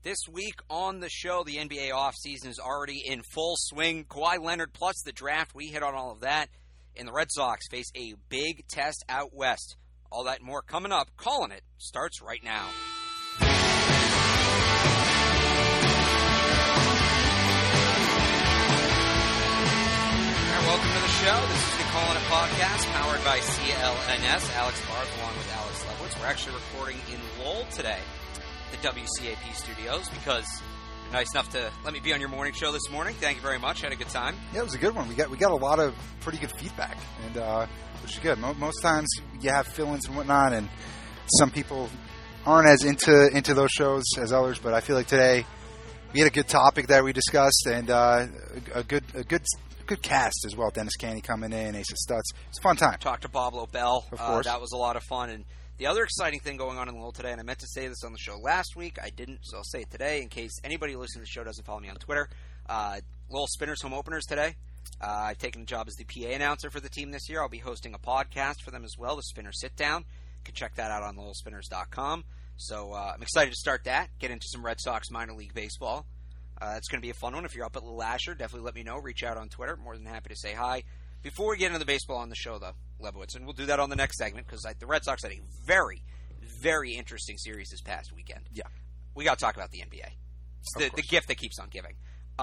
This week on the show, the NBA offseason is already in full swing. Kawhi Leonard plus the draft, we hit on all of that. And the Red Sox face a big test out west. All that and more coming up. Calling It starts right now. Welcome to the show. This is the Calling It podcast, powered by CLNS. Alex Barth along with Alex Levowitz. We're actually recording in Lowell today, the WCAP studios, because you're nice enough to let me be on your morning show this morning. Thank you very much. Had a good time. Yeah, it was a good one. We got a lot of pretty good feedback, and which is good. Most times you have fill-ins and whatnot, and some people aren't as into those shows as others. But I feel like today we had a good topic that we discussed, and a good cast as well. Dennis Caney coming in, Asa Stutz. It's a fun time. Talked to Bob Lobel. Of course. That was a lot of fun. And the other exciting thing going on in Lowell today, and I meant to say this on the show last week, I didn't, so I'll say it today in case anybody listening to the show doesn't follow me on Twitter. Lowell Spinners home openers today. I've taken a job as the PA announcer for the team this year. I'll be hosting a podcast for them as well, the Spinner Sit Down. You can check that out on lowellspinners.com. So I'm excited to start that, get into some Red Sox minor league baseball. It's going to be a fun one. If you're up at Little Asher, definitely let me know. Reach out on Twitter. More than happy to say hi. Before we get into the baseball on the show, though, Levowitz, and we'll do that on the next segment, because the Red Sox had a very, very interesting series this past weekend. Yeah. We got to talk about the NBA. It's the gift that keeps on giving.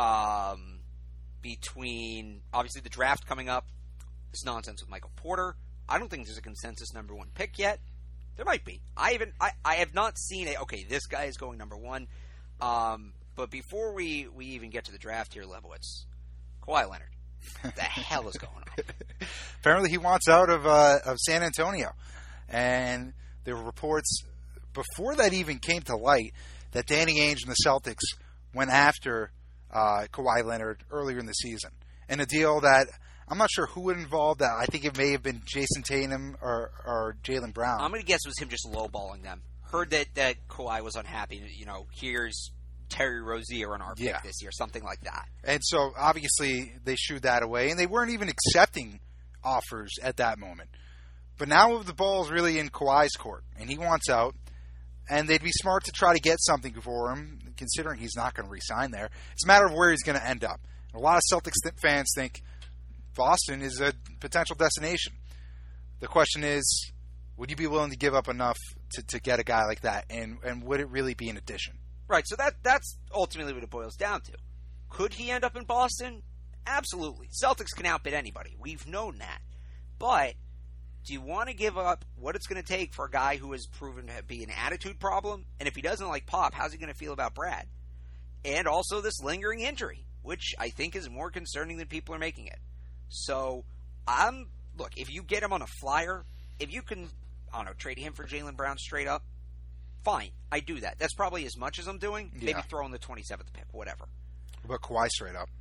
Between, obviously, the draft coming up, this nonsense with Michael Porter. I don't think there's a consensus number one pick yet. There might be. I have not seen okay, this guy is going number one. But before we even get to the draft here, Levowitz, Kawhi Leonard, what the hell is going on? Apparently he wants out of San Antonio. And there were reports before that even came to light that Danny Ainge and the Celtics went after Kawhi Leonard earlier in the season. And a deal that I'm not sure who it involved. I think it may have been Jason Tatum or Jaylen Brown. I'm going to guess it was him just lowballing them. Heard that Kawhi was unhappy. Here's Terry Rozier on our pick this year, something like that. And so, obviously, they shooed that away, and they weren't even accepting offers at that moment. But now the ball's really in Kawhi's court, and he wants out, and they'd be smart to try to get something for him, considering he's not going to re-sign there. It's a matter of where he's going to end up. A lot of Celtics fans think Boston is a potential destination. The question is, would you be willing to give up enough to get a guy like that, and would it really be an addition? Right, so that's ultimately what it boils down to. Could he end up in Boston? Absolutely. Celtics can outbid anybody. We've known that. But do you want to give up what it's going to take for a guy who has proven to be an attitude problem? And if he doesn't like Pop, how's he going to feel about Brad? And also this lingering injury, which I think is more concerning than people are making it. So, look, if you get him on a flyer, if you can, trade him for Jaylen Brown straight up, fine, I do that. That's probably as much as I'm doing. Yeah. Maybe throw in the 27th pick, whatever. But Kawhi straight up.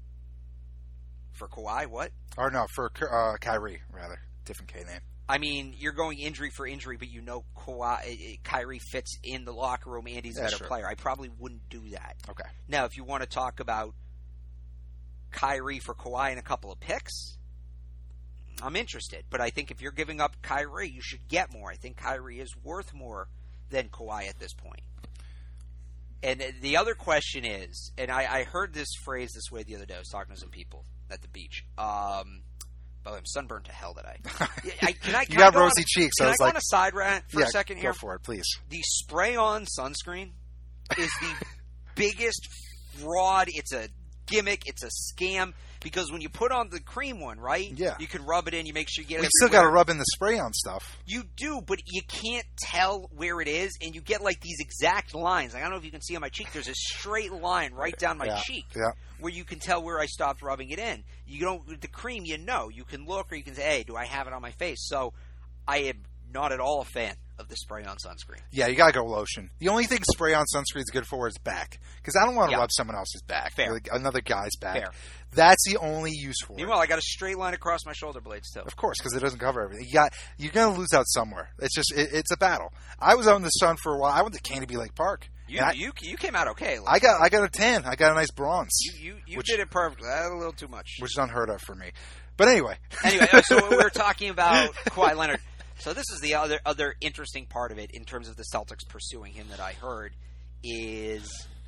For Kawhi, what? Or no, for Kyrie, rather. Different K name. I mean, you're going injury for injury, but Kyrie fits in the locker room and he's a better player. I probably wouldn't do that. Okay. Now, if you want to talk about Kyrie for Kawhi and a couple of picks, I'm interested. But I think if you're giving up Kyrie, you should get more. I think Kyrie is worth more than Kawhi at this point. And the other question is, and I heard this phrase this way the other day. I was talking to some people at the beach. But I'm sunburned to hell today. You got rosy cheeks. Can I go on a side rant for a second here? Go for it, please. The spray-on sunscreen is the biggest fraud. It's a gimmick. It's a scam. Because when you put on the cream one, right? Yeah. You can rub it in. You make sure you get it. You still got to rub in the spray-on stuff. You do, but you can't tell where it is, and you get like these exact lines. Like, I don't know if you can see on my cheek. There's a straight line right down my cheek where you can tell where I stopped rubbing it in. You don't with the cream. You can look, or you can say, "Hey, do I have it on my face?" So, I am not at all a fan of the spray-on sunscreen. Yeah, you gotta go lotion. The only thing spray-on sunscreen is good for is back, because I don't want to rub someone else's back, like another guy's back. Fair. That's the only use for it. Meanwhile, I got a straight line across my shoulder blades too. Of course, because it doesn't cover everything. You're gonna lose out somewhere. It's just it's a battle. I was out in the sun for a while. I went to Canterbury Lake Park. You came out okay. I got a tan. I got a nice bronze. You did it perfectly. That's a little too much. Which is unheard of for me. But anyway, so we were talking about Kawhi Leonard. So this is the other interesting part of it in terms of the Celtics pursuing him that I heard is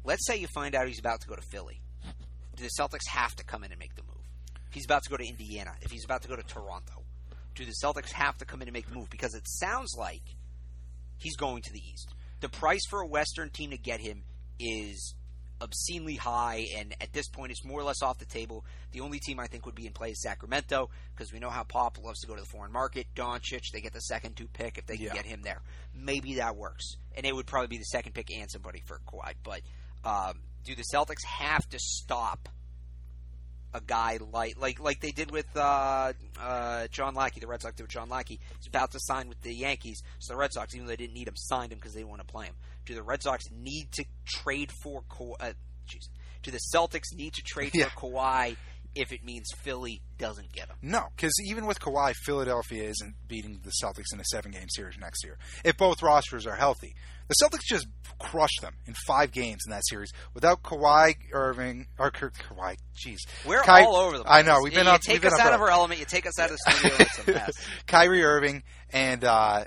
let's say you find out he's about to go to Philly. Do the Celtics have to come in and make the move? If he's about to go to Indiana, if he's about to go to Toronto, do the Celtics have to come in and make the move? Because it sounds like he's going to the East. The price for a Western team to get him is obscenely high, and at this point it's more or less off the table. The only team I think would be in play is Sacramento, because we know how Pop loves to go to the foreign market. Doncic, they get the 2nd pick if they can get him there. Maybe that works. And it would probably be the 2nd pick and somebody for Kawhi. But do the Celtics have to stop a guy like they did with John Lackey? The Red Sox did with John Lackey. He's about to sign with the Yankees, so the Red Sox, even though they didn't need him, signed him because they want to play him. Do the Red Sox need to trade for Kawhi? Do the Celtics need to trade for Kawhi if it means Philly doesn't get him? No, because even with Kawhi, Philadelphia isn't beating the Celtics in a 7-game series next year. If both rosters are healthy. The Celtics just crushed them in 5 games in that series without Kawhi Irving or Kawhi. Jeez, we're all over the place. I know we've been you up. Take us out of our element. You take us out of the studio. It's a mess. Kyrie Irving and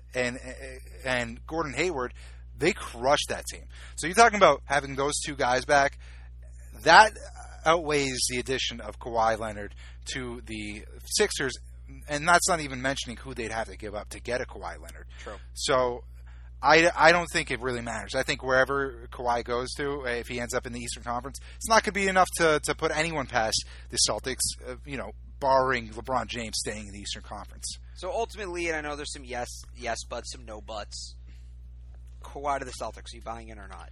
Gordon Hayward, they crushed that team. So you're talking about having those 2 guys back. That outweighs the addition of Kawhi Leonard to the Sixers, and that's not even mentioning who they'd have to give up to get a Kawhi Leonard. True. So I don't think it really matters. I think wherever Kawhi goes to, if he ends up in the Eastern Conference, it's not going to be enough to put anyone past the Celtics, barring LeBron James staying in the Eastern Conference. So ultimately, and I know there's some yes buts, some no buts, Kawhi to the Celtics, are you buying in or not?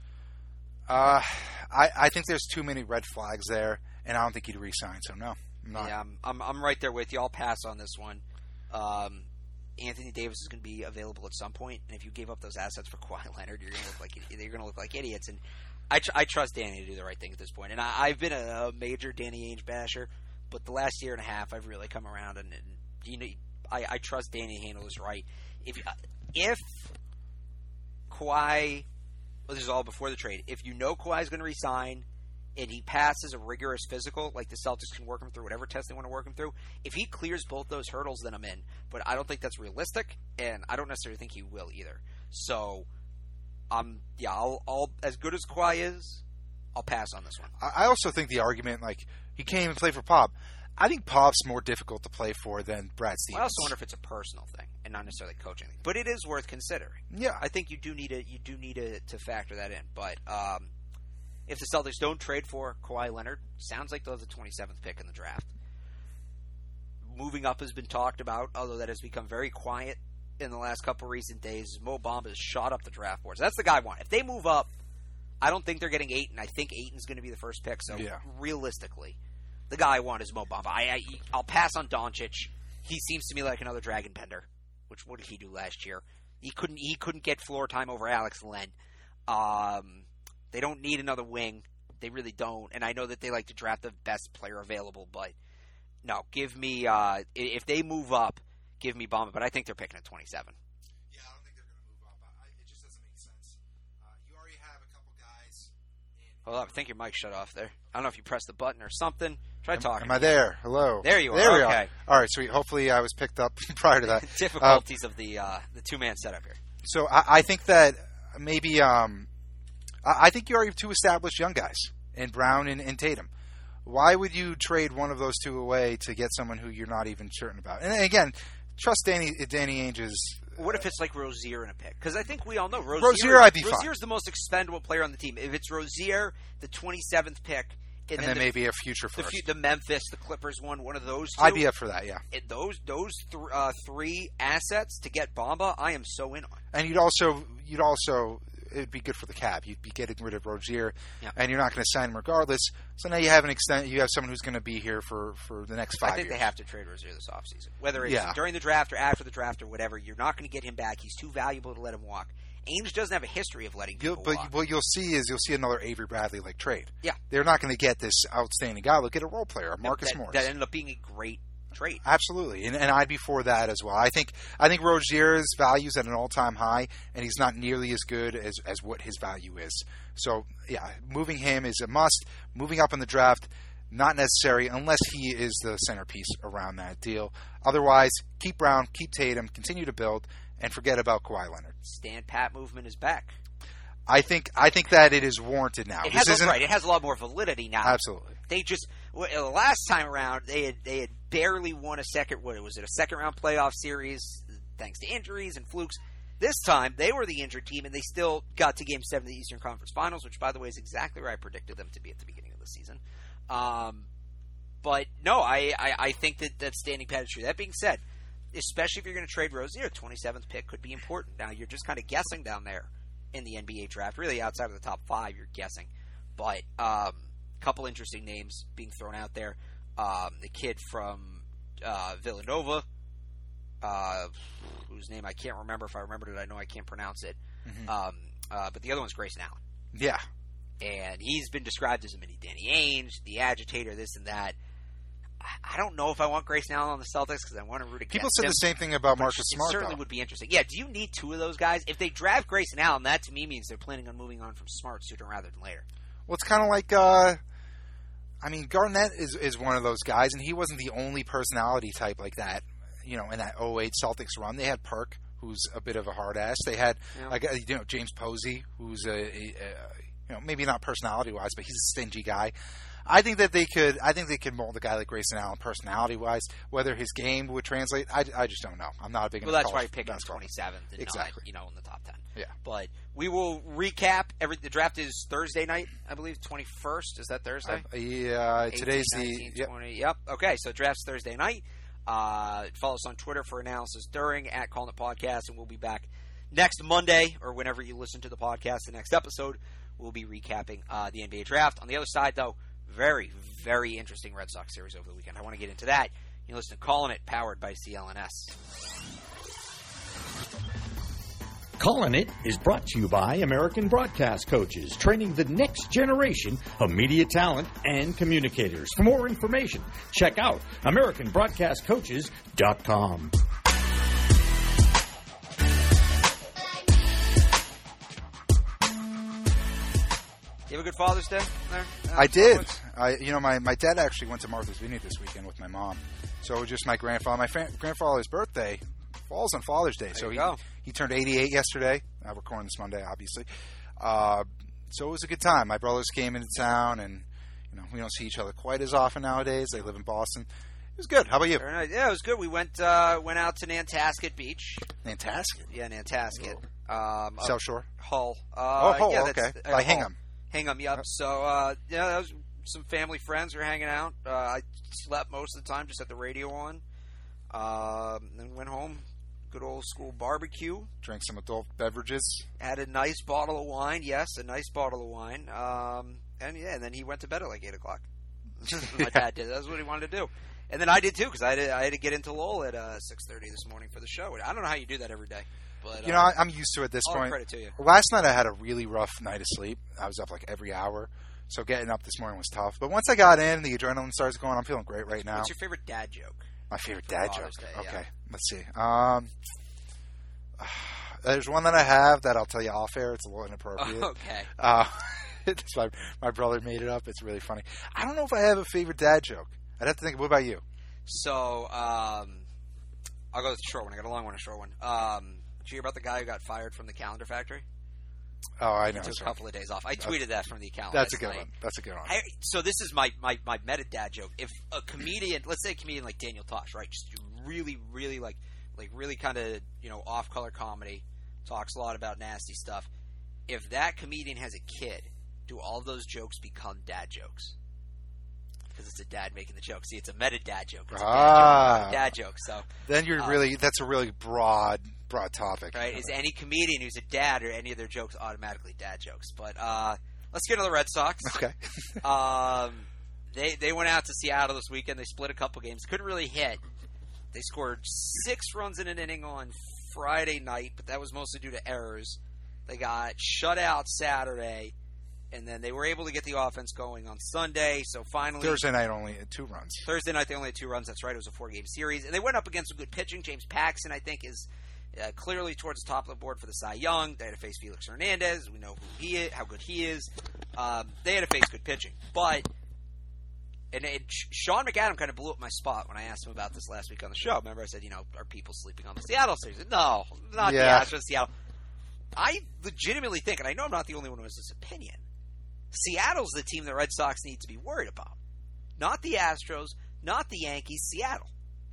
I think there's too many red flags there, and I don't think he'd re-sign, so no, I'm not. Yeah, I'm right there with you. I'll pass on this one. Anthony Davis is going to be available at some point, and if you gave up those assets for Kawhi Leonard, you're going to look like idiots. And I trust Danny to do the right thing at this point. And I've been a major Danny Ainge basher, but the last year and a half, I've really come around, and I trust Danny to handle this right. If Kawhi, this is all before the trade. If you know Kawhi's going to resign, and he passes a rigorous physical, like the Celtics can work him through whatever test they want to work him through. If he clears both those hurdles, then I'm in. But I don't think that's realistic, and I don't necessarily think he will either. So, I'll as good as Kawhi is, I'll pass on this one. I also think the argument, he can't even play for Pop. I think Pop's more difficult to play for than Brad Stevens. I also wonder if it's a personal thing and not necessarily coaching thing. But it is worth considering. Yeah, I think you do need to factor that in. But if the Celtics don't trade for Kawhi Leonard, sounds like they'll have the 27th pick in the draft. Moving up has been talked about, although that has become very quiet in the last couple recent days. Mo Bamba has shot up the draft boards. That's the guy I want. If they move up, I don't think they're getting Ayton. I think Ayton's going to be the first pick. So realistically, the guy I want is Mo Bamba. I'll pass on Doncic. He seems to me like another dragon bender. What did he do last year? He couldn't get floor time over Alex Len. They don't need another wing. They really don't. And I know that they like to draft the best player available, but no, give me if they move up, give me Bamba. But I think they're picking at 27. Yeah, I don't think they're going to move up. It just doesn't make sense. You already have a couple guys. Hold up, I think your mic shut off there. I don't know if you pressed the button or something. Try talking. Am I there? Hello. There you are. There we okay. are. All right, sweet. Hopefully I was picked up prior to that. Difficulties of the two-man setup here. So I think that maybe I think you already have 2 established young guys in Brown and Tatum. Why would you trade one of those 2 away to get someone who you're not even certain about? And again, trust Danny Ainge's. What if it's like Rozier in a pick? Because I think we all know Rozier I'd be fine. Rozier's the most expendable player on the team. If it's Rozier, the 27th pick, and then maybe a future first. The Memphis, the Clippers one of those 2. I'd be up for that, yeah. Those 3 assets to get Bamba, I am so in on. And you'd also it'd be good for the cap. You'd be getting rid of Rozier, and you're not going to sign him regardless. So now you have you have someone who's going to be here for the next 5 years. I think they have to trade Rozier this offseason. Whether it's during the draft or after the draft or whatever, you're not going to get him back. He's too valuable to let him walk. Ainge doesn't have a history of letting people walk. But what you'll see another Avery Bradley trade. Yeah. They're not going to get this outstanding guy. They'll get a role player, Marcus Morris. That ended up being a great trade. Absolutely, and I'd be for that as well. I think Rozier's value is at an all-time high, and he's not nearly as good as what his value is. So, yeah, moving him is a must. Moving up in the draft, not necessary unless he is the centerpiece around that deal. Otherwise, keep Brown, keep Tatum, continue to build, and forget about Kawhi Leonard. Stand pat movement is back. I think that it is warranted now. It has a lot more validity now. Absolutely. They just last time around they had barely won a second round playoff series thanks to injuries and flukes. This time they were the injured team and they still got to Game 7 of the Eastern Conference Finals, which by the way is exactly where I predicted them to be at the beginning of the season. But no, I think that standing pat is true. That being said, especially if you're going to trade Rozier, 27th pick could be important. Now you're just kind of guessing down there in the NBA draft, really outside of the top 5, you're guessing. But couple interesting names being thrown out there. The kid from Villanova, whose name I can't remember. If I remembered it, I know I can't pronounce it. Mm-hmm. But the other one's Grayson Allen. Yeah. And he's been described as a mini Danny Ainge, the agitator, this and that. I don't know if I want Grayson Allen on the Celtics because I want to root against him. People said the same thing about Marcus Smart, It certainly would be interesting. Yeah, do you need 2 of those guys? If they draft Grayson Allen, that to me means they're planning on moving on from Smart sooner rather than later. Well, it's kind of like, Garnett is one of those guys, and he wasn't the only personality type like that, in that 08 Celtics run. They had Perk, who's a bit of a hard ass. They had, James Posey, who's maybe not personality-wise, but he's a stingy guy. I think they could mold a guy like Grayson Allen personality-wise. Whether his game would translate, I just don't know. I'm not a big. Well, that's why you pick him 27th, and exactly. Not, in the top 10. Yeah. But we will recap. The draft is Thursday night, I believe, 21st. Is that Thursday? Today's 19, 20. Yep. Okay, so draft's Thursday night. Follow us on Twitter for analysis during at Calling It Podcast, and we'll be back next Monday or whenever you listen to the podcast. The next episode, we'll be recapping the NBA draft. On the other side, though. Very, very interesting Red Sox series over the weekend. I want to get into that. You listen to Calling It, powered by CLNS. Calling It is brought to you by American Broadcast Coaches, training the next generation of media talent and communicators. For more information, check out AmericanBroadcastCoaches.com. You have a good Father's Day there? I did. My dad actually went to Martha's Vineyard this weekend with my mom. So it was just my grandfather. My grandfather's birthday falls on Father's Day. So he turned 88 yesterday. We're recording this Monday, obviously. So it was a good time. My brothers came into town, and we don't see each other quite as often nowadays. They live in Boston. It was good. How about you? Very nice. Yeah, it was good. We went out to Nantasket Beach. Nantasket? Yeah, Nantasket. South Shore? Hull. Hull, yeah, okay. By Hingham. Hingham, yep. So, that was some family friends who were hanging out. I slept most of the time, just had the radio on. Then went home. Good old school barbecue. Drank some adult beverages. Had a nice bottle of wine. Yes, a nice bottle of wine. And then he went to bed at like 8 o'clock. My dad did. That's what he wanted to do. And then I did too, because I had to get into Lowell at 6:30 this morning for the show. I don't know how you do that every day. But, I'm used to it at this point. All credit to you. Last night I had a really rough night of sleep. I was up like every hour. So getting up this morning was tough. But once I got in, the adrenaline starts going. I'm feeling great right now. What's your favorite dad joke? My favorite dad joke? Day, okay, yeah. Let's see. There's one that I have that I'll tell you off air. It's a little inappropriate. Okay. My brother made it up. It's really funny. I don't know if I have a favorite dad joke. I'd have to think. What about you? So, I'll go with the short one. I got a long one, a short one. Did you hear about the guy who got fired from the Calendar Factory? Oh, I know. He took a couple of days off. I tweeted that from the account. That's a good one. That's a good one. So this is my meta dad joke. If a comedian, let's say a comedian like Daniel Tosh, right, just really, really like really kind of off-color comedy, talks a lot about nasty stuff. If that comedian has a kid, do all those jokes become dad jokes? Because it's a dad making the joke. See, it's a meta dad joke. It's a dad joke. So then that's a really broad topic. Right? Is any comedian who's a dad or any of their jokes automatically dad jokes? But let's get to the Red Sox. Okay. They went out to Seattle this weekend. They split a couple games. Couldn't really hit. They scored 6 runs in an inning on Friday night, but that was mostly due to errors. They got shut out Saturday. And then they were able to get the offense going on Sunday. So finally, Thursday night only had 2 runs. Thursday night they only had 2 runs. That's right. It was a 4-game series, and they went up against some good pitching. James Paxton, I think, is clearly towards the top of the board for the Cy Young. They had to face Felix Hernandez. We know who he is, how good he is. They had to face good pitching, but Sean McAdam kind of blew up my spot when I asked him about this last week on the show. Remember, I said, are people sleeping on the Seattle series? No, not the Astros, Seattle. I legitimately think, and I know I'm not the only one who has this opinion, Seattle's the team the Red Sox need to be worried about. Not the Astros, not the Yankees, Seattle.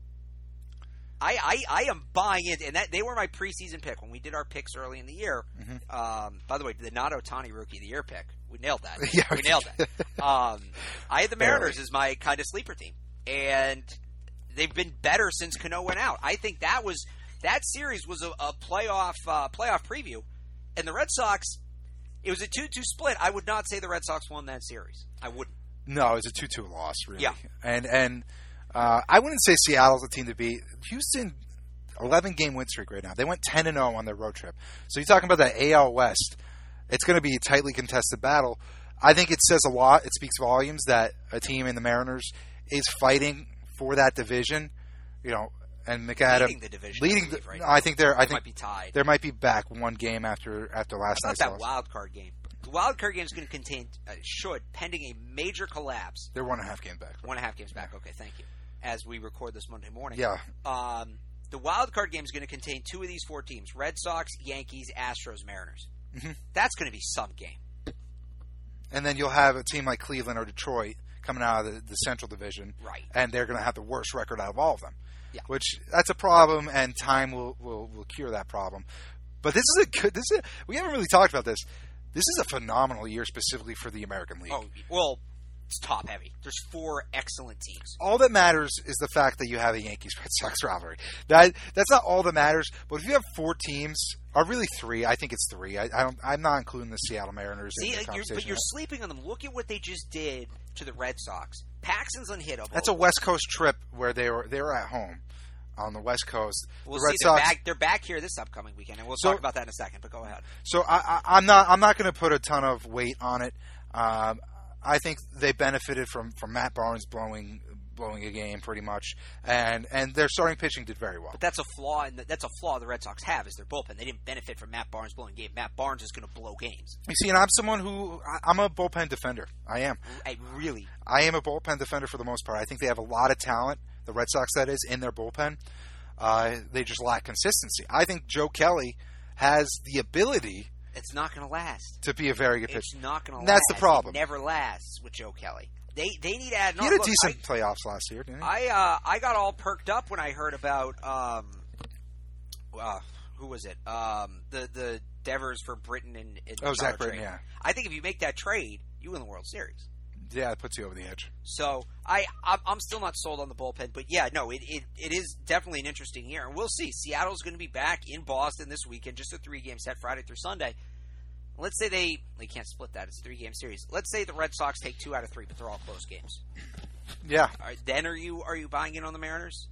I am buying it, and that they were my preseason pick when we did our picks early in the year. Mm-hmm. By the way, the not Ohtani Rookie of the Year pick, we nailed that. Yeah, we nailed it. I had the Mariners as my kind of sleeper team, and they've been better since Cano went out. I think that series was a playoff preview, and the Red Sox, it was a 2-2 split. I would not say the Red Sox won that series. I wouldn't. No, it was a 2-2 loss, really. Yeah. And I wouldn't say Seattle's the team to beat. Houston, 11-game win streak right now. They went 10-0 on their road trip. So you're talking about that AL West. It's going to be a tightly contested battle. I think it says a lot. It speaks volumes that a team in the Mariners is fighting for that division. You know, and McAdam leading the division. Right now. I think they might be tied. They might be back one game after last night's that loss. wild card game. The wild card game is going to contain pending a major collapse. They're 1.5 games back. 1.5 games back. Okay, thank you. As we record this Monday morning. Yeah. The wild card game is going to contain 2 of these 4 teams: Red Sox, Yankees, Astros, Mariners. Mm-hmm. That's going to be some game. And then you'll have a team like Cleveland or Detroit coming out of the Central Division, right? And they're going to have the worst record out of all of them. Yeah. Which that's a problem, and time will cure that problem. But we haven't really talked about this. This is a phenomenal year specifically for the American League. Oh, well, it's top heavy. There's 4 excellent teams. All that matters is the fact that you have a Yankees-Red Sox rivalry. That's not all that matters. But if you have 4 teams, or really 3, I think it's 3. I'm not including the Seattle Mariners in the conversation. But you're sleeping on them. Look at what they just did to the Red Sox. Paxton's unhittable. That's a West Coast trip where they were at home on the West Coast. We'll the Red see. Sox, they're back here this upcoming weekend, and we'll talk about that in a second. But go ahead. So I'm not going to put a ton of weight on it. I think they benefited from Matt Barnes blowing a game pretty much, and their starting pitching did very well. But that's a flaw, that's a flaw the Red Sox have is their bullpen. They didn't benefit from Matt Barnes blowing a game. Matt Barnes is going to blow games. You see, and I'm someone I'm a bullpen defender. I am. I am a bullpen defender for the most part. I think they have a lot of talent. The Red Sox, that is, in their bullpen. They just lack consistency. I think Joe Kelly has the ability. It's not going to last. To be a very good pitcher. It's not going to last. That's the problem. It never lasts with Joe Kelly. They need to add. He had a decent playoffs last year, didn't he? I got all perked up when I heard about who was it? The Devers for Britain and Zach Britton. Yeah. I think if you make that trade, you win the World Series. Yeah, it puts you over the edge. So I'm still not sold on the bullpen, but yeah, no, it is definitely an interesting year, and we'll see. Seattle's going to be back in Boston this weekend, just a 3-game set, Friday through Sunday. Let's say they can't split that; it's a 3-game series. Let's say the Red Sox take 2 out of 3, but they're all close games. Yeah. Then are you buying in on the Mariners?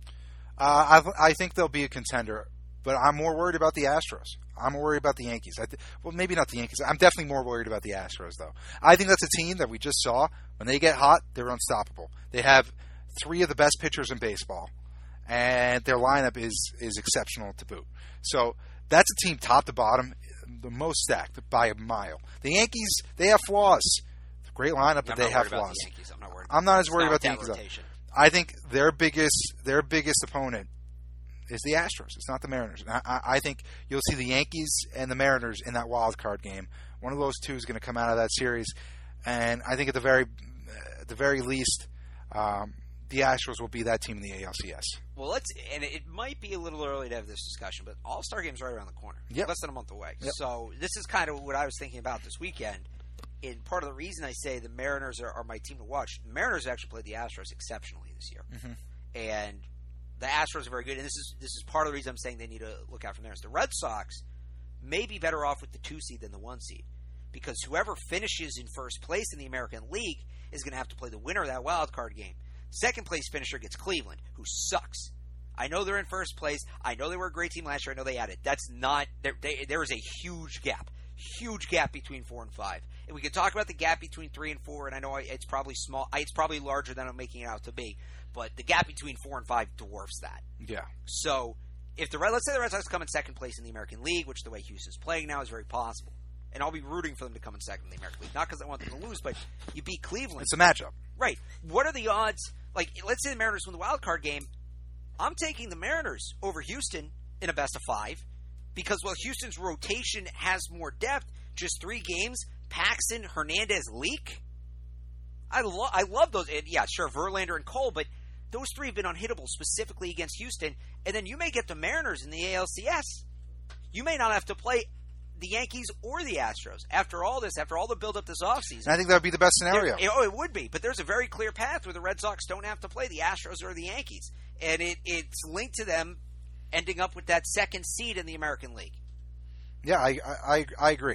I think they'll be a contender, but I'm more worried about the Astros. I'm worried about the Yankees. Well, maybe not the Yankees. I'm definitely more worried about the Astros, though. I think that's a team that we just saw. When they get hot, they're unstoppable. They have 3 of the best pitchers in baseball, and their lineup is exceptional to boot. So that's a team top to bottom, the most stacked by a mile. The Yankees, they have flaws. Great lineup, but they have flaws. I'm not as worried about the Yankees. I think their biggest opponent is the Astros. It's not the Mariners. I think you'll see the Yankees and the Mariners in that wild card game. One of those two is going to come out of that series, and I think at the very least, the Astros will be that team in the ALCS. Well, and it might be a little early to have this discussion, but All-Star Game's right around the corner. Yep. Less than a month away. Yep. So this is kind of what I was thinking about this weekend. And part of the reason I say the Mariners are my team to watch, the Mariners actually played the Astros exceptionally this year. Mm-hmm. And the Astros are very good, and this is part of the reason I'm saying they need to look out for theirs. The Red Sox may be better off with the 2 seed than the 1 seed, because whoever finishes in first place in the American League is going to have to play the winner of that wild card game. Second place finisher gets Cleveland, who sucks. I know they're in first place. I know they were a great team last year. I know they had it. That's not there is a huge gap between 4 and 5. And we can talk about the gap between 3 and 4, and I know it's probably small. It's probably larger than I'm making it out to be. But the gap between 4 and 5 dwarfs that. Yeah. So if let's say the Red Sox come in second place in the American League, which the way Houston's playing now is very possible, and I'll be rooting for them to come in second in the American League, not because I want them to lose, but you beat Cleveland. It's a matchup, right? What are the odds? Like, let's say the Mariners win the wild card game. I'm taking the Mariners over Houston in a best of 5. Because while Houston's rotation has more depth, just 3 games, Paxton, Hernandez, Leak. I love those. And yeah, sure, Verlander and Cole, but those 3 have been unhittable specifically against Houston. And then you may get the Mariners in the ALCS. You may not have to play the Yankees or the Astros. After all this, after all the build-up this offseason. I think that would be the best scenario. It would be. But there's a very clear path where the Red Sox don't have to play the Astros or the Yankees. And it's linked to them ending up with that 2nd seed in the American League. Yeah, I agree.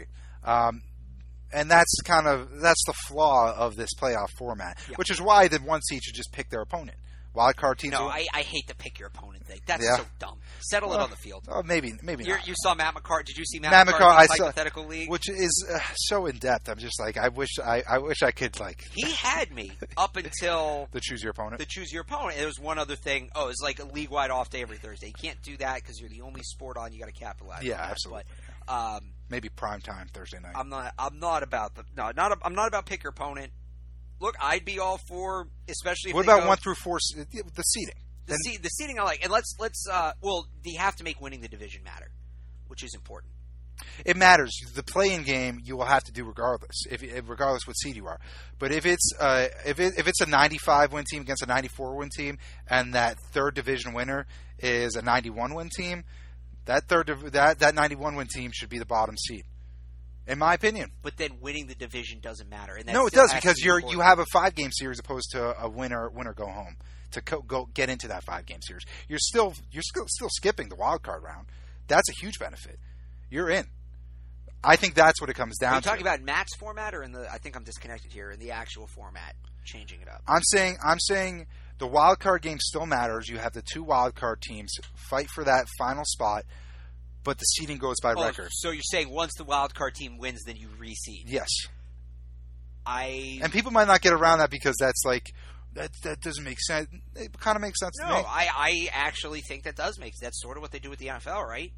And that's the flaw of this playoff format, which is why the 1 seed should just pick their opponent. Wild card teams. No, I hate the pick your opponent thing. That's so dumb. Settle it on the field. Maybe not. You saw Matt McCarty. Did you see Matt McCarty's hypothetical league? Which is so in depth. I'm just like, I wish I could like. He had me up until the choose your opponent. There was one other thing. Oh, it's like a league wide off day every Thursday. You can't do that because you're the only sport on. You got to capitalize. Yeah, on that. absolutely. But, maybe prime time Thursday night. I'm not about I'm not about pick your opponent. Look, I'd be all for, especially if what they about go, 1 through 4 the seeding. The seeding I like, and let's you have to make winning the division matter, which is important. It matters. The play-in game you will have to do regardless, regardless what seed you are. But if it's a 95 win team against a 94 win team, and that 3rd division winner is a 91 win team, that 91 win team should be the bottom seed, in my opinion. But then winning the division doesn't matter. And no, it does, because you have a 5-game series opposed to a winner go home to go get into that 5-game series. You're still skipping the wild card round. That's a huge benefit. You're in. I think that's what it comes down to. Are you talking about Matt's format, or I think I'm disconnected here, in the actual format, changing it up? I'm saying the wild card game still matters. You have the 2 wild card teams fight for that final spot, but the seeding goes by record. So you're saying once the wild card team wins, then you reseed? Yes. And people might not get around that because that's like that doesn't make sense. It kind of makes sense to me. No, I actually think that does make sense. That's sort of what they do with the NFL, right?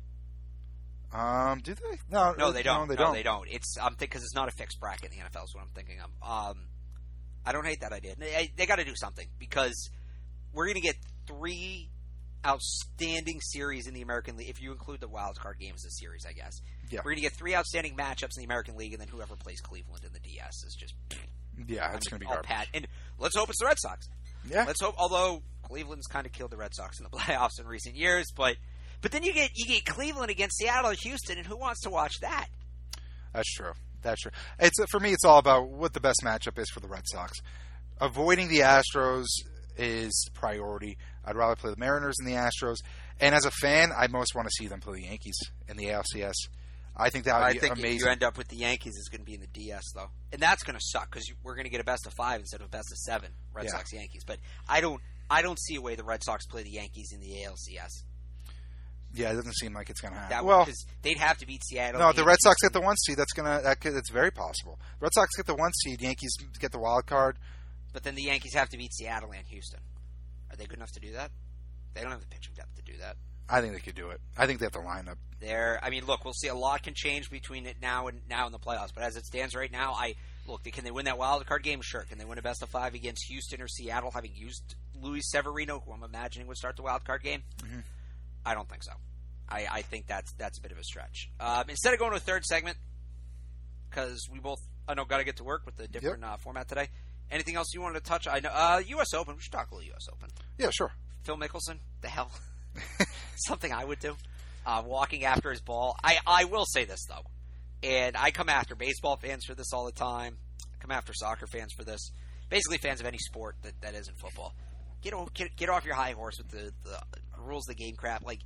Do they? No, they don't. No, they don't. I'm thinking because it's not a fixed bracket in the NFL. Is what I'm thinking of. I don't hate that idea. They got to do something, because we're going to get 3 outstanding series in the American League, if you include the wild card games as a series, I guess. Yeah. We're going to get 3 outstanding matchups in the American League, and then whoever plays Cleveland in the DS is just. Yeah, it's going to be garbage. And let's hope it's the Red Sox. Yeah. Let's hope. Although Cleveland's kind of killed the Red Sox in the playoffs in recent years, but then you get Cleveland against Seattle or Houston, and who wants to watch that? That's true. For me, it's all about what the best matchup is for the Red Sox. Avoiding the Astros is priority. I'd rather play the Mariners than the Astros. And as a fan, I most want to see them play the Yankees in the ALCS. I think that would be amazing. If you end up with the Yankees, it's going to be in the DS, though. And that's going to suck, because we're going to get a best of 5 instead of a best of 7, Red Sox Yankees. But I don't see a way the Red Sox play the Yankees in the ALCS. Yeah, it doesn't seem like it's going to happen. Because they'd have to beat Seattle. No, the Red Sox get the 1 seed. That's very possible. Red Sox get the 1 seed. Yankees get the wild card. But then the Yankees have to beat Seattle and Houston. Are they good enough to do that? They don't have the pitching depth to do that. I think they could do it. I think they have the lineup. Look, we'll see. A lot can change between it now and the playoffs. But as it stands right now, can they win that wild card game? Sure. Can they win a best of 5 against Houston or Seattle, having used Luis Severino, who I'm imagining would start the wild card game? Mm-hmm. I don't think so. I think that's a bit of a stretch. Instead of going to a third segment, because we both got to get to work with the different format today. Anything else you wanted to touch? I know U.S. Open. We should talk a little U.S. Open. Yeah, sure. Phil Mickelson, the hell, something I would do. Walking after his ball. I will say this though, and I come after baseball fans for this all the time. I come after soccer fans for this. Basically, fans of any sport that isn't football. Get off your high horse with the rules of the game crap. Like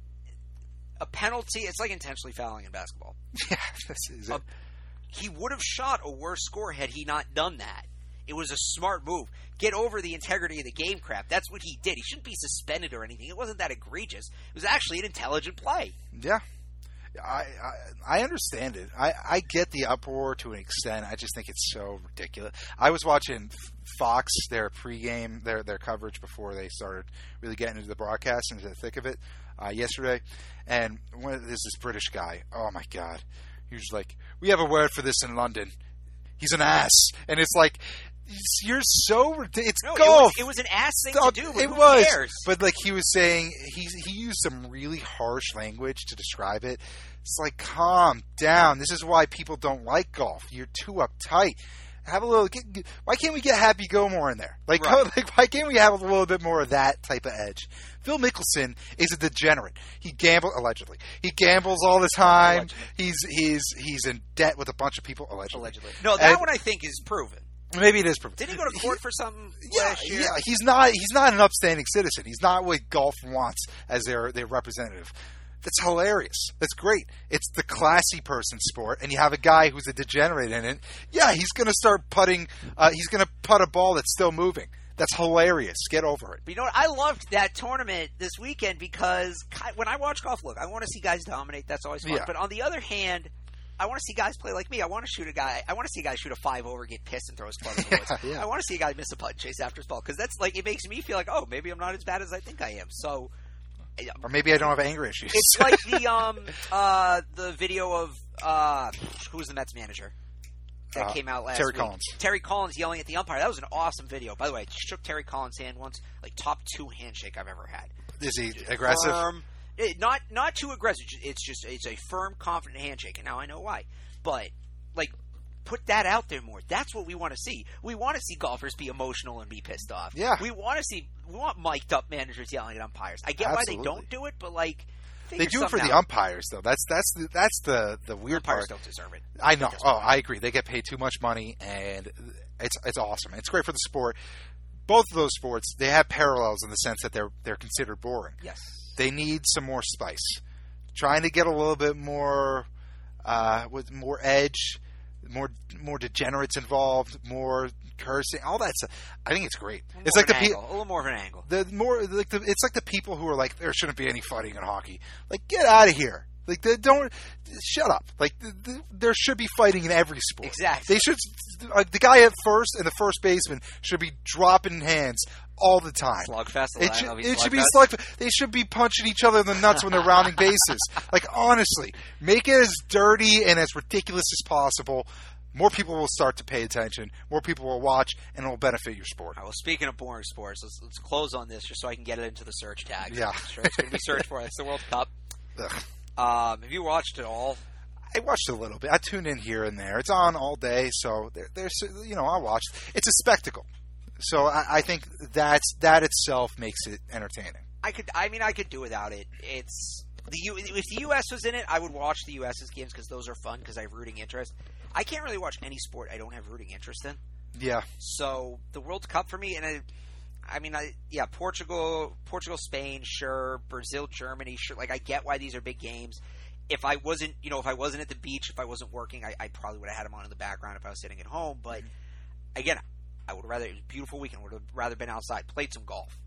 a penalty, it's like intentionally fouling in basketball. Yeah, this is it. He would have shot a worse score had he not done that. It was a smart move. Get over the integrity of the game crap. That's what he did. He shouldn't be suspended or anything. It wasn't that egregious. It was actually an intelligent play. Yeah. I understand it. I get the uproar to an extent. I just think it's so ridiculous. I was watching Fox, their pregame, their coverage before they started really getting into the broadcast, into the thick of it, yesterday. And there's this British guy. Oh, my God. He was like, we have a word for this in London. He's an ass. And it's like, You're so ridiculous. It's No, golf. It was an ass thing to do, but it who was. cares? But like he was saying, he used some really harsh language to describe it. It's like, calm down. This is why people don't like golf. You're too uptight. Have a little. Why can't we get Happy Gilmore in there? Like, why can't we have a little bit more of that type of edge? Phil Mickelson is a degenerate. He gambles allegedly. He gambles all the time. Allegedly. He's in debt with a bunch of people allegedly. No, that one I think is proven. Maybe it is proven. Didn't he go to court for something Yeah, last year? yeah. He's not an upstanding citizen. He's not what golf wants as their representative. That's hilarious. That's great. It's the classy person sport, and you have a guy who's a degenerate in it. Yeah, he's going to start putting. He's going to putt a ball that's still moving. That's hilarious. Get over it. But you know what? I loved that tournament this weekend because when I watch golf, look, I want to see guys dominate. That's always fun. Yeah. But on the other hand, I want to see guys play like me. I want to see a guy shoot a 5-over, get pissed, and throw his club in the woods. Yeah. I want to see a guy miss a putt and chase after his ball because that's like it makes me feel like, oh, maybe I'm not as bad as I think I am. So. Or maybe I don't have anger issues. It's like the video of who was the Mets manager that came out last week. Terry Collins yelling at the umpire. That was an awesome video. By the way, I shook Terry Collins' hand once. Like top 2 handshake I've ever had. Is he aggressive? Firm, not too aggressive. It's a firm, confident handshake. And now I know why. But like. Put that out there more. That's what we want to see. We want to see golfers be emotional and be pissed off. Yeah. We want mic'd up managers yelling at umpires. I get why they don't do it, but like they do it for the umpires though. That's the weird umpires part. Don't deserve it. I know. Oh, I agree. They get paid too much money, and it's awesome. It's great for the sport. Both of those sports, they have parallels in the sense that they're considered boring. Yes. They need some more spice. Trying to get a little bit more with more edge. More degenerates involved, more cursing, all that stuff. I think it's great. It's like a little more of an angle. It's like the people who are like, there shouldn't be any fighting in hockey. Like, get out of here. Like, don't shut up. Like, there should be fighting in every sport. Exactly. They should. The guy at first and the first baseman should be dropping hands all the time. Slugfest. It should be slugfest. They should be punching each other in the nuts when they're rounding bases. Like, honestly, make it as dirty and as ridiculous as possible. More people will start to pay attention. More people will watch, and it will benefit your sport. All right, well, speaking of boring sports, let's close on this just so I can get it into the search tags. Yeah. Sure, it's going to be searched for. It's the World Cup. Ugh. Have you watched it all? I watched a little bit. I tune in here and there. It's on all day, so there's I watched. It's a spectacle, so I think that itself makes it entertaining. I could do without it. It's if the U.S. was in it, I would watch the U.S.'s games because those are fun because I have rooting interest. I can't really watch any sport I don't have rooting interest in. Yeah. So the World Cup for me, and Portugal, Spain, sure. Brazil, Germany, sure. Like I get why these are big games. If I wasn't at the beach, if I wasn't working, I probably would have had them on in the background if I was sitting at home. But again, I would rather. It was a beautiful weekend. Would have rather been outside, played some golf.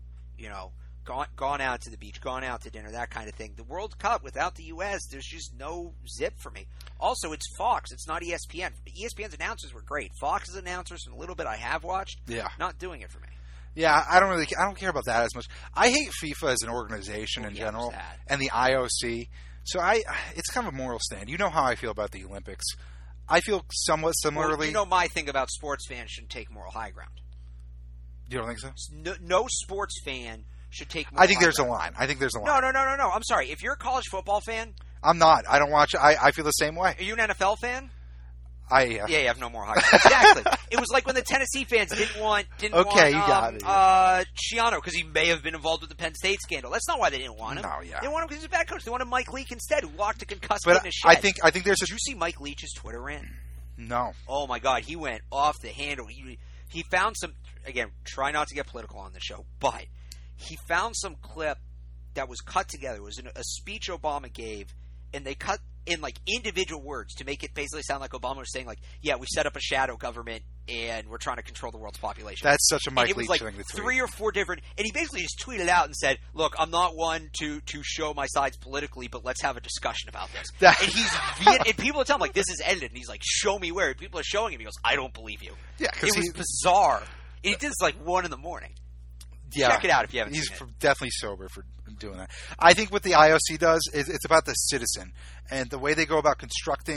Gone out to the beach, gone out to dinner, that kind of thing. The World Cup without the U.S., there's just no zip for me. Also, it's Fox. It's not ESPN. ESPN's announcers were great. Fox's announcers, and a little bit I have watched, not doing it for me. Yeah, I don't care about that as much. I hate FIFA as an organization in general, and the IOC. So it's kind of a moral stand. You know how I feel about the Olympics. I feel somewhat similarly. Well, you know my thing about sports fans shouldn't take moral high ground. You don't think so? No sports fan should take moral high ground. I think there's a line. No. I'm sorry. If you're a college football fan... I'm not. I don't watch it. I feel the same way. Are you an NFL fan? Yeah, you have no more high ground. Exactly. It was like when the Tennessee fans didn't want you got it. Schiano because he may have been involved with the Penn State scandal. That's not why they didn't want him. No, yeah. They want him because he's a bad coach. They wanted Mike Leach instead, who locked a concussed kid in his shed. I think there's Did you see Mike Leach's Twitter rant? No. Oh my God, he went off the handle. He found some. Again, try not to get political on the show, but he found some clip that was cut together. It was a speech Obama gave, and they cut in like individual words to make it basically sound like Obama was saying like, yeah, we set up a shadow government and we're trying to control the world's population. That's such a Mike Leach like thing to tweet. 3 or 4 different, and he basically just tweeted out and said, look, I'm not one to show my sides politically, but let's have a discussion about this. And people are telling him like, this is edited, and he's like, show me where. And people are showing him. He goes, I don't believe you. Yeah, it was bizarre. He did this like 1 a.m. Yeah, check it out if you haven't seen it. He's definitely sober for doing that. I think what the IOC does is it's about the citizen and the way they go about constructing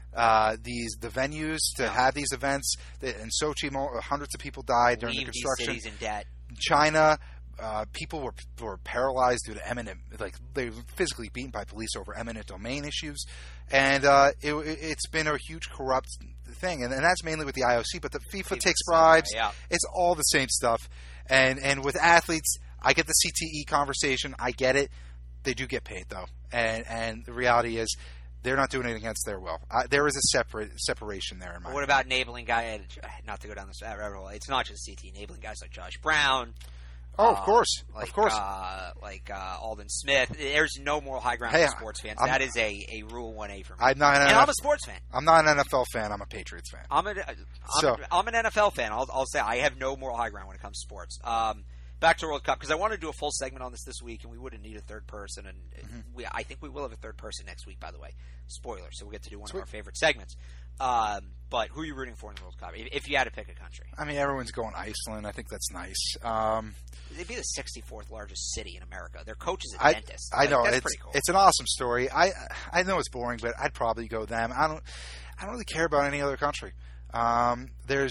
the venues to have these events. In Sochi, hundreds of people died during the construction. These cities in debt. China, people were paralyzed due to they were physically beaten by police over eminent domain issues, and it's been a huge corrupt thing, and that's mainly with the IOC. But the FIFA takes bribes. Yeah. It's all the same stuff, and with athletes, I get the CTE conversation. I get it. They do get paid though, and the reality is, they're not doing it against their will. There is a separation there in my What about enabling guys, not to go down this rabbit hole, it's not just CT, enabling guys like Josh Brown. Oh, of course. Like Alden Smith. There's no moral high ground for sports fans. That is a Rule 1A for me. I'm a sports fan. I'm not an NFL fan. I'm a Patriots fan. I'm an NFL fan. I'll say I have no moral high ground when it comes to sports. Back to World Cup, because I want to do a full segment on this week, and we wouldn't need a third person. And I think we will have a third person next week, by the way. Spoiler, so we'll get to do one of our favorite segments. But who are you rooting for in the World Cup, if you had to pick a country? I mean, everyone's going Iceland. I think that's nice. They'd be the 64th largest city in America. Their coach is a dentist. I know. That's pretty cool. It's an awesome story. I know it's boring, but I'd probably go them. I don't really care about any other country. I'm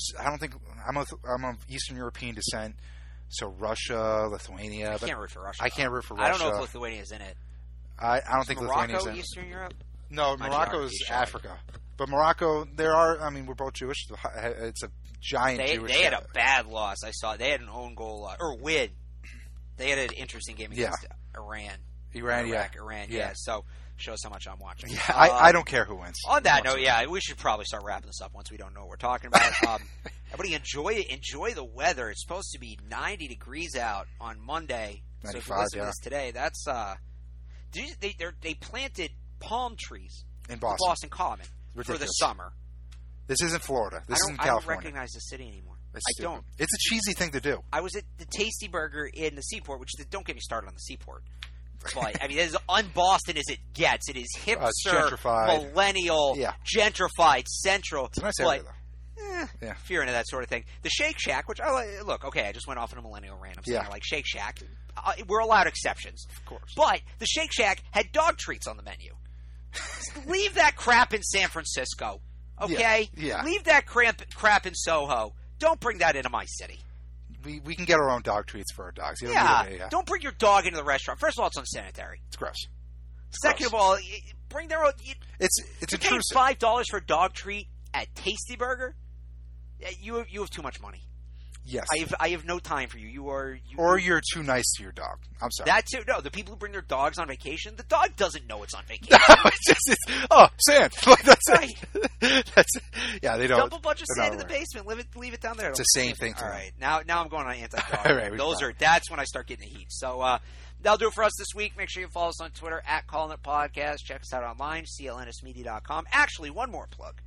of Eastern European descent. So Russia, Lithuania. I can't root for Russia. I can't root for Russia. I don't know if Lithuania's in it. I don't think Lithuania's in it. Morocco, Eastern Europe? No, Morocco's Africa. But Morocco, we're both Jewish. It's a giant Jewish. They had a bad loss. I saw they had an own goal or win. They had an interesting game against Iran. Iran, yeah. So shows how much I'm watching. Yeah, I don't care who wins. On that note, we should probably start wrapping this up once we don't know what we're talking about. Everybody enjoy the weather. It's supposed to be 90 degrees out on Monday. 95, so if you listen to this today, that's they planted palm trees in Boston, the Boston Common for the summer. This isn't Florida. This isn't California. I don't recognize the city anymore. I don't. It's a cheesy thing to do. I was at the Tasty Burger in the Seaport, which don't get me started on the Seaport. But, I mean, as un-Boston as it gets. It is hipster, millennial, gentrified, central. It's a nice area, though. If you're into that sort of thing. The Shake Shack, which, I just went off on a millennial rant. I'm saying I like Shake Shack. We're allowed exceptions. Of course. But the Shake Shack had dog treats on the menu. Leave that crap in San Francisco, okay? Yeah. Leave that crap in Soho. Don't bring that into my city. We can get our own dog treats for our dogs. Don't bring your dog into the restaurant. First of all, it's unsanitary. It's gross. Second of all, bring their own. It's intrusive. $5 for a dog treat at Tasty Burger. You have too much money. Yes. I have no time for you. Or you're too nice to your dog. I'm sorry. That too. No, the people who bring their dogs on vacation, the dog doesn't know it's on vacation. Sand. That's right. They don't. Dump a bunch of sand in the basement. Leave it down there. It's the same thing. All right. Now I'm going on anti-dog. All right, that's when I start getting the heat. So that'll do it for us this week. Make sure you follow us on Twitter at Calling It Podcast. Check us out online, clnsmedia.com. Actually, one more plug.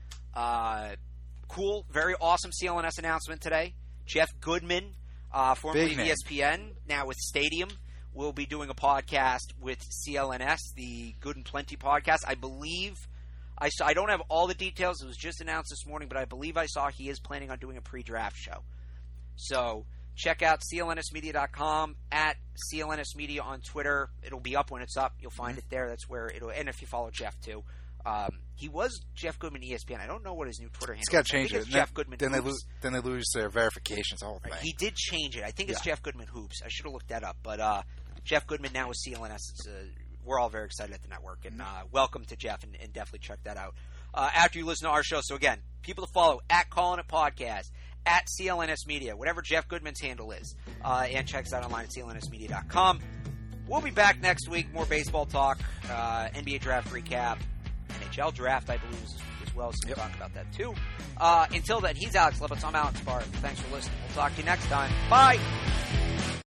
Cool, very awesome CLNS announcement today. Jeff Goodman, formerly of ESPN, now with Stadium, will be doing a podcast with CLNS, the Good and Plenty podcast. I believe I don't have all the details. It was just announced this morning, but I believe I saw he is planning on doing a pre-draft show. So check out clnsmedia.com, at clnsmedia on Twitter. It'll be up when it's up. You'll find it there. That's where it'll. And if you follow Jeff too. He was Jeff Goodman ESPN. I don't know what his new Twitter handle is. He's got to change it. Jeff Goodman then Hoops. They lose their verifications, the whole thing. Right. He did change it. I think it's Jeff Goodman Hoops. I should have looked that up. But Jeff Goodman now with CLNS. We're all very excited at the network. And welcome to Jeff, and definitely check that out after you listen to our show. So, again, people to follow, at Calling It Podcast, at CLNS Media, whatever Jeff Goodman's handle is. And check us out online at clnsmedia.com. We'll be back next week. More baseball talk, NBA draft recap. NHL draft, I believe, as well, so we'll talk about that too. Until then, he's Alex Levitz. I'm Alex Barr. Thanks for listening. We'll talk to you next time. Bye!